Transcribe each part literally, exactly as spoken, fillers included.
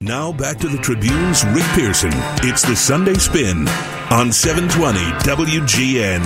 Now back to the Tribune's Rick Pearson. It's the Sunday Spin on seven twenty W G N.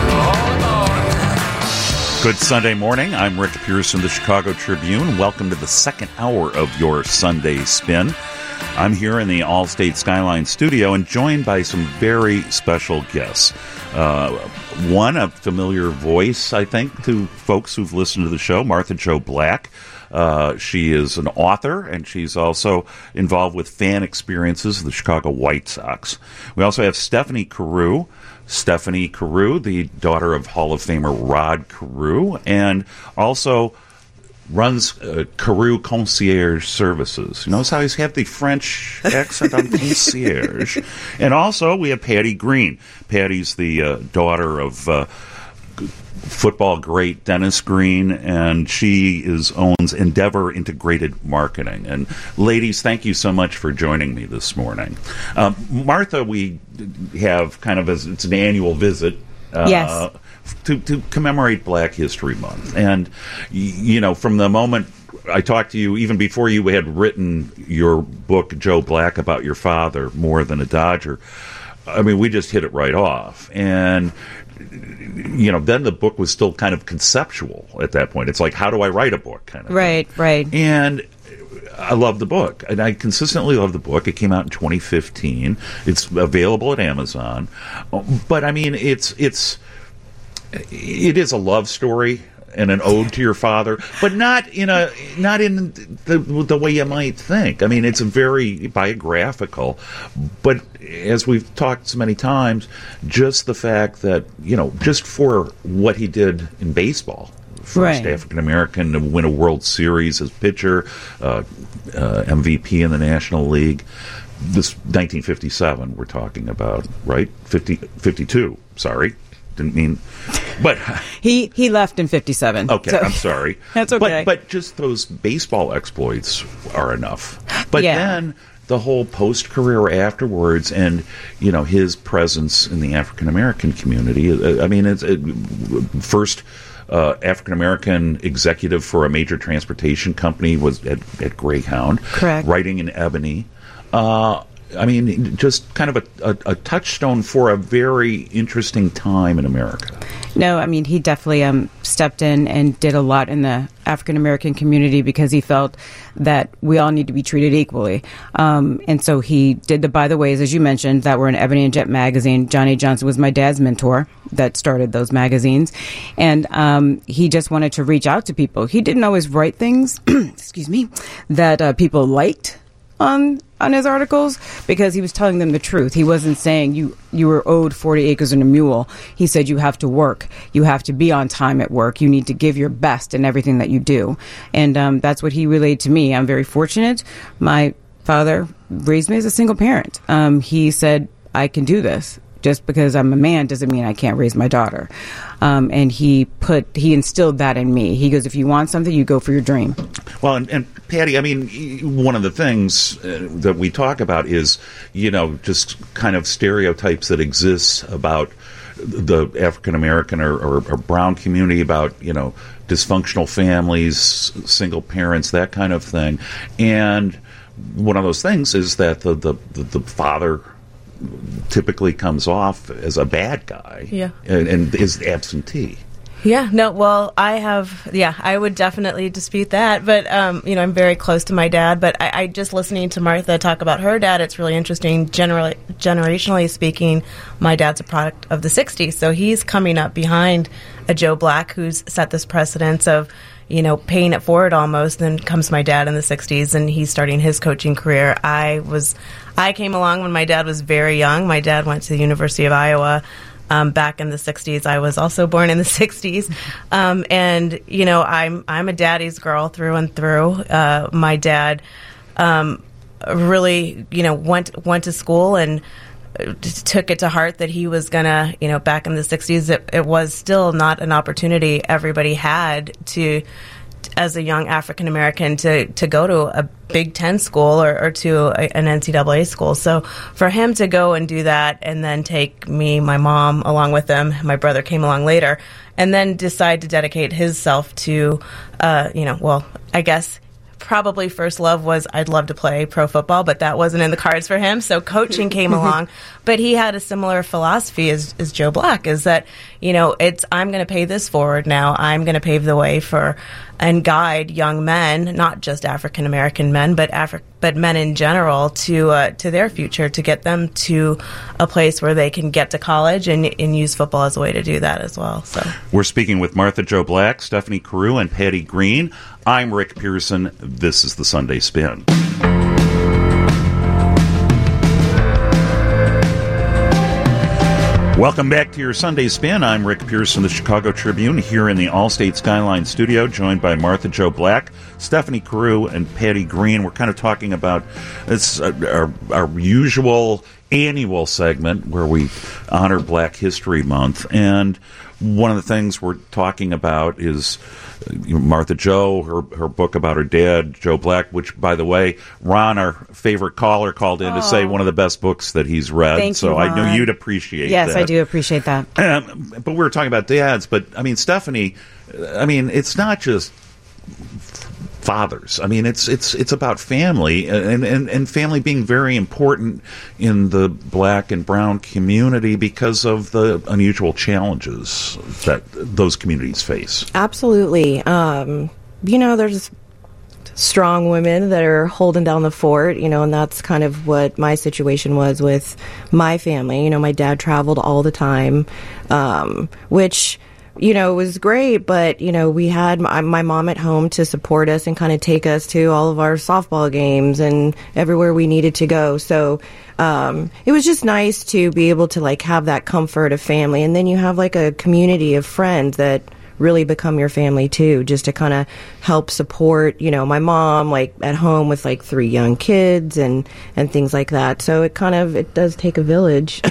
Good Sunday morning. I'm Rick Pearson, the Chicago Tribune. Welcome to the second hour of your Sunday Spin. I'm here in the Allstate Skyline studio and joined by some very special guests. Uh, one, a familiar voice, I think, to folks who've listened to the show, Martha Jo Black. Uh, she is an author, and she's also involved with fan experiences of the Chicago White Sox. We also have Stephanie Carew. Stephanie Carew, the daughter of Hall of Famer Rod Carew, and also runs uh, Carew Concierge Services. You notice how he's have the French accent on concierge. And also we have Patty Green. Patty's the uh, daughter of uh, football great Dennis Green, and she is owns Endeavor Integrated Marketing. And ladies, thank you so much for joining me this morning. Um, Martha, we have kind of as it's an annual visit. Uh, yes. To, to commemorate Black History Month. And, you know, from the moment I talked to you, even before you had written your book, Joe Black, about your father, More Than a Dodger, I mean, we just hit it right off. And, you know, then the book was still kind of conceptual at that point. It's like, how do I write a book kind of Right, thing. right. And I love the book, and I consistently love the book. It came out in twenty fifteen. It's available at Amazon. But, I mean, it's it's... It is a love story and an ode to your father, but not in a not in the the way you might think. I mean, it's very biographical, but as we've talked so many times, just the fact that, you know, just for what he did in baseball, first right. African American to win a World Series as pitcher, uh, uh, M V P in the National League. This nineteen fifty-seven we're talking about, right? fifty, fifty-two, sorry. Didn't mean, but he he left in fifty-seven. Okay, so. I'm sorry. That's okay. But but just those baseball exploits are enough. But yeah. then the whole post career afterwards, and you know his presence in the African American community. I mean, it's it, first uh, African American executive for a major transportation company was at, at Greyhound. Correct. Writing in Ebony. Uh, I mean, just kind of a, a, a touchstone for a very interesting time in America. No, I mean, he definitely um, stepped in and did a lot in the African-American community because he felt that we all need to be treated equally. Um, and so he did the By the Ways, as you mentioned, that were in Ebony and Jet magazine. Johnny Johnson was my dad's mentor that started those magazines. And um, he just wanted to reach out to people. He didn't always write things, excuse me, that uh, people liked on on his articles, because he was telling them the truth. He wasn't saying you you were owed forty acres and a mule. He said you have to work. You have to be on time at work. You need to give your best in everything that you do. And um, that's what he relayed to me. I'm very fortunate. My father raised me as a single parent. Um, he said, I can do this. Just because I'm a man doesn't mean I can't raise my daughter. Um, and he put he instilled that in me. He goes, if you want something, you go for your dream. Well, and, and Patty, I mean, one of the things uh, that we talk about is, you know, just kind of stereotypes that exist about the African American or, or, or brown community, about, you know, dysfunctional families, single parents, that kind of thing. And one of those things is that the the, the, the father typically comes off as a bad guy, yeah, and, and is absentee. Yeah, no, well, I have, yeah, I would definitely dispute that, but, um, you know, I'm very close to my dad, but I, I just listening to Martha talk about her dad, it's really interesting. Generally, generationally speaking, my dad's a product of the sixties, so he's coming up behind a Joe Black who's set this precedence of, you know, paying it forward almost. Then comes my dad in the sixties, and he's starting his coaching career. I was, I came along when my dad was very young. My dad went to the University of Iowa um, back in the sixties. I was also born in the sixties, um, and you know, I'm I'm a daddy's girl through and through. Uh, my dad um, really, you know, went went to school and took it to heart that he was gonna, you know, back in the sixties, it, it was still not an opportunity everybody had to, as a young African American, to, to go to a Big Ten school or, or to a, an N C double A school. So for him to go and do that and then take me, my mom, along with him, my brother came along later, and then decide to dedicate himself to, uh, you know, well, I guess probably first love was I'd love to play pro football, but that wasn't in the cards for him. So coaching came along. But he had a similar philosophy as, as Joe Black, is that, you know, it's I'm going to pay this forward now. I'm going to pave the way for and guide young men, not just African American men, but Afri- but men in general to uh, to their future, to get them to a place where they can get to college and, and use football as a way to do that as well. So we're speaking with Martha Jo Black, Stephanie Carew, and Patty Green. I'm Rick Pearson. This is the Sunday Spin. Welcome back to your Sunday Spin. I'm Rick Pearson, the Chicago Tribune, here in the Allstate Skyline studio, joined by Martha Jo Black, Stephanie Carew, and Patty Green. We're kind of talking about this, uh, our, our usual annual segment where we honor Black History Month. And one of the things we're talking about is you know, Martha Jo, her her book about her dad, Joe Black, which, by the way, Ron, our favorite caller, called in oh. to say one of the best books that he's read. Thank so you, I know Ron. you'd appreciate yes, that. Yes, I do appreciate that. Um, but we were talking about dads, but, I mean, Stephanie, I mean, it's not just fathers. I mean, it's it's it's about family, and, and, and family being very important in the Black and brown community because of the unusual challenges that those communities face. Absolutely. Um, you know, there's strong women that are holding down the fort, you know, and that's kind of what my situation was with my family. You know, my dad traveled all the time, um, which... you know, it was great, but, you know, we had my, my mom at home to support us and kind of take us to all of our softball games and everywhere we needed to go. So um, it was just nice to be able to, like, have that comfort of family. And then you have, like, a community of friends that really become your family, too, just to kind of help support, you know, my mom, like, at home with, like, three young kids and, and things like that. So it kind of, it does take a village.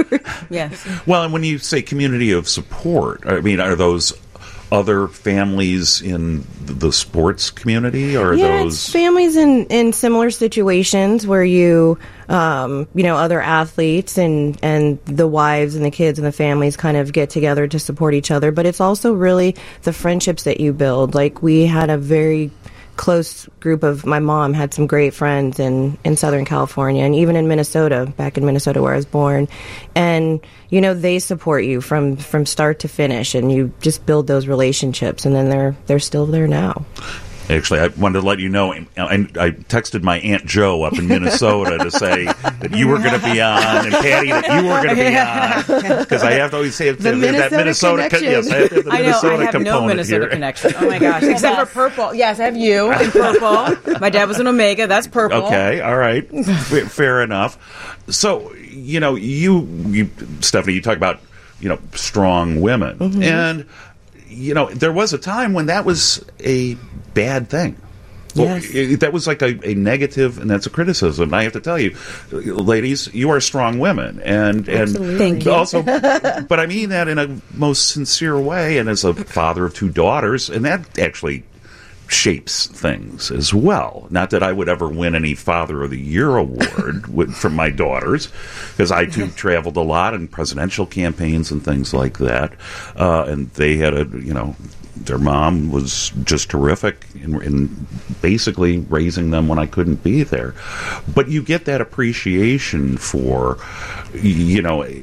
Yes. Well, and when you say community of support, I mean, are those other families in the sports community, or are yeah, those it's families in, in similar situations where you, um, you know, other athletes and, and the wives and the kids and the families kind of get together to support each other. But it's also really the friendships that you build. Like, we had a very close group of, my mom had some great friends in, in Southern California and even in Minnesota, back in Minnesota where I was born. And, you know, they support you from, from start to finish, and you just build those relationships, and then they're they're still there now. Actually, I wanted to let you know, I, I texted my Aunt Jo up in Minnesota to say that you were going to be on, and Patty, that you were going to be on, because I have to always say the that Minnesota Minnesota connection. Yes, I have, the I know, Minnesota I have component no Minnesota here. connection. Oh, my gosh. Except for purple. Yes, I have you in purple. My dad was an Omega. That's purple. Okay, all right. F- fair enough. So, you know, you, you, Stephanie, you talk about, you know, strong women. Mm-hmm. And, you know, there was a time when that was a bad thing. Well, yes. it, that was like a, a negative, and that's a criticism. I have to tell you, ladies, you are strong women, and and Thank you. also, but I mean that in a most sincere way, and as a father of two daughters, and that actually shapes things as well. Not that I would ever win any Father of the Year award with, from my daughters, because I too traveled a lot in presidential campaigns and things like that, uh, and they had a you know. Their mom was just terrific in, in basically raising them when I couldn't be there. But you get that appreciation for, you know, at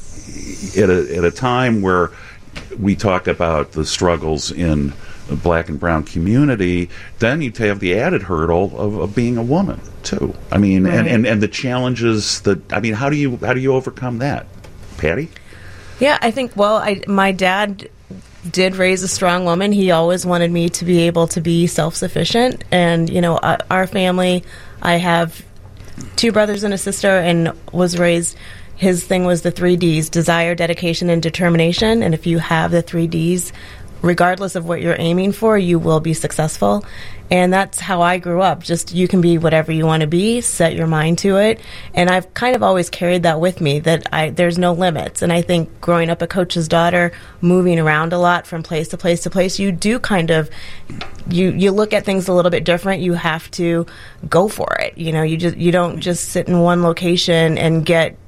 a, at a time where we talk about the struggles in the Black and brown community, then you have the added hurdle of, of being a woman, too. I mean, right. and, and, and the challenges that, I mean, how do you how do you overcome that? Patty? Yeah, I think, well, I, my dad did raise a strong woman. He always wanted me to be able to be self-sufficient. And, you know, uh, our family, I have two brothers and a sister, and was raised, his thing was the three Ds, desire, dedication, and determination. And if you have the three Ds, regardless of what you're aiming for, you will be successful. And that's how I grew up. Just, you can be whatever you want to be, set your mind to it. And I've kind of always carried that with me, that I there's no limits. And I think growing up a coach's daughter, moving around a lot from place to place to place, you do kind of, you, you look at things a little bit different. You have to go for it. You know, you just you don't just sit in one location and get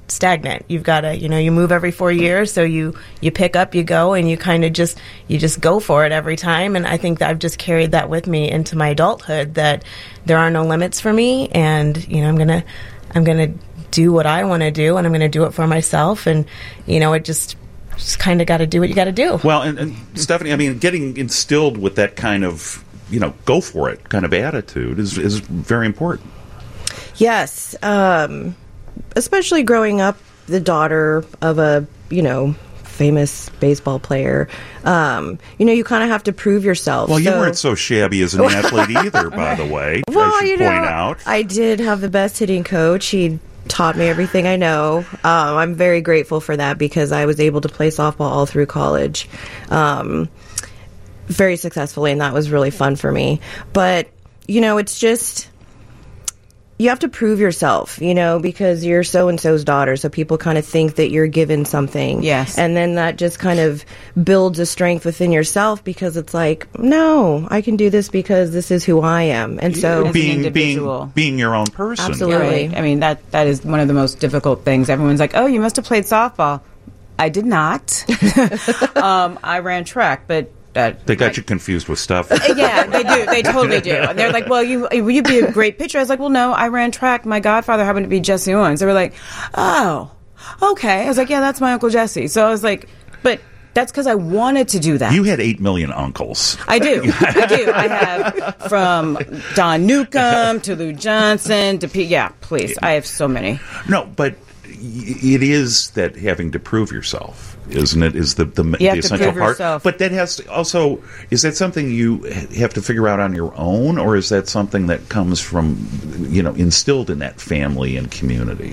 stagnant. You've got to, you know, you move every four years, so you you pick up, you go, and you kind of just you just go for it every time. And I think that I've just carried that with me into my adulthood, that there are no limits for me, and you know, I'm gonna I'm gonna do what I want to do, and I'm gonna do it for myself. And you know, it just just kind of got to do what you got to do. Well, and, and Stephanie, I mean, getting instilled with that kind of, you know, go for it kind of attitude is is very important. Yes, um, especially growing up the daughter of a, you know, famous baseball player. Um, you know, you kind of have to prove yourself. Well, you so. weren't so shabby as an athlete either, by the way, well, I should you point know, out. I did have the best hitting coach. He taught me everything I know. Um, I'm very grateful for that because I was able to play softball all through college. Um, very successfully, and that was really fun for me. But, you know, it's just... you have to prove yourself, you know, because you're so-and-so's daughter, so people kind of think that you're given something. Yes. And then that just kind of builds a strength within yourself because it's like, no, I can do this because this is who I am. And so... As an being, individual. being, being your own person. Absolutely. You're right. I mean, that that is one of the most difficult things. Everyone's like, oh, you must have played softball. I did not. um, I ran track, but... That, They got right. you confused with stuff. Yeah, they do. They totally do. And they're like, well, you, you'd be a great pitcher. I was like, well, no, I ran track. My godfather happened to be Jesse Owens. They were like, oh, okay. I was like, yeah, that's my Uncle Jesse. So I was like, but that's because I wanted to do that. You had eight million uncles. I do. I do. I have from Don Newcomb to Lou Johnson to P. Yeah, please. I have so many. No, but it is that having to prove yourself. Isn't it? Is the the, You the have to essential prove part? yourself. But that has to also, is that something you have to figure out on your own, or is that something that comes from, you know, instilled in that family and community?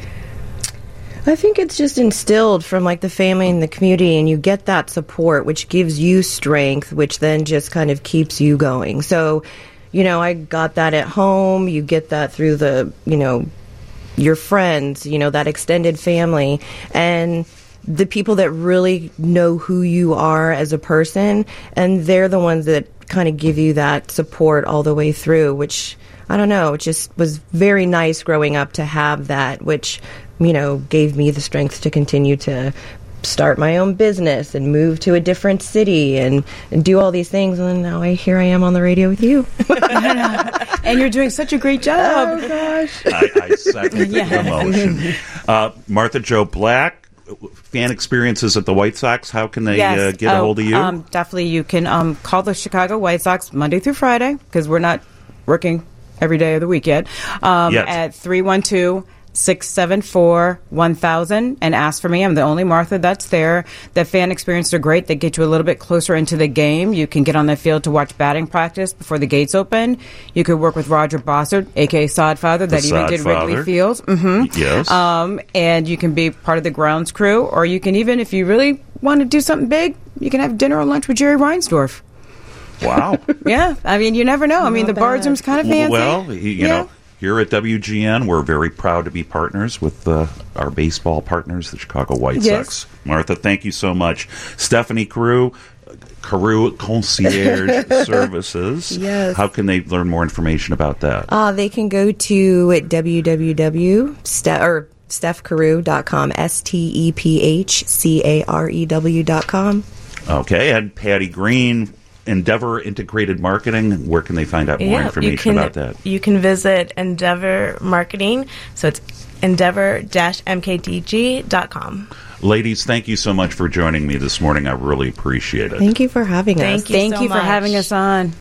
I think it's just instilled from like the family and the community, and you get that support, which gives you strength, which then just kind of keeps you going. So, you know, I got that at home. You get that through the, you know, your friends, you know, that extended family, and the people that really know who you are as a person, and they're the ones that kind of give you that support all the way through, which, I don't know, it just was very nice growing up to have that, which, you know, gave me the strength to continue to start my own business and move to a different city and, and do all these things. And then now I, here I am on the radio with you. And you're doing such a great job. Oh, gosh. I, I second the emotion. Uh, Martha Jo Black, fan experiences at the White Sox. How can they Yes. uh, get a Oh, hold of you? Um, definitely, you can um, call the Chicago White Sox Monday through Friday because we're not working every day of the week yet. Um, Yet. At three one two, six seven four, one thousand and ask for me. I'm the only Martha that's there. The fan experiences are great. They get you a little bit closer into the game. You can get on the field to watch batting practice before the gates open. You could work with Roger Bossard, a k a. Sodfather, that even did Sodfather. Wrigley Fields. Mm-hmm. Yes. Um, and you can be part of the grounds crew, or you can even, if you really want to do something big, you can have dinner or lunch with Jerry Reinsdorf. Wow. Yeah, I mean, you never know. I mean, the Not Bardrum's bad. kind of fancy. Well, you, you Yeah. know, here at W G N, we're very proud to be partners with uh, our baseball partners, the Chicago White Yes. Sox. Martha, thank you so much. Stephanie Carew, Carew Concierge Services. Yes. How can they learn more information about that? Uh, they can go to w w w dot ste- or steph carew dot com, S T E P H C A R E W dot com. Okay, and Patty Green, Endeavor Integrated Marketing. Where can they find out more Yeah, information you can, about that? You can visit Endeavor Marketing. So it's endeavor dash m k d g dot com. Ladies, thank you so much for joining me this morning. I really appreciate it. Thank you for having us. Thank you Thank so you for much. having us on.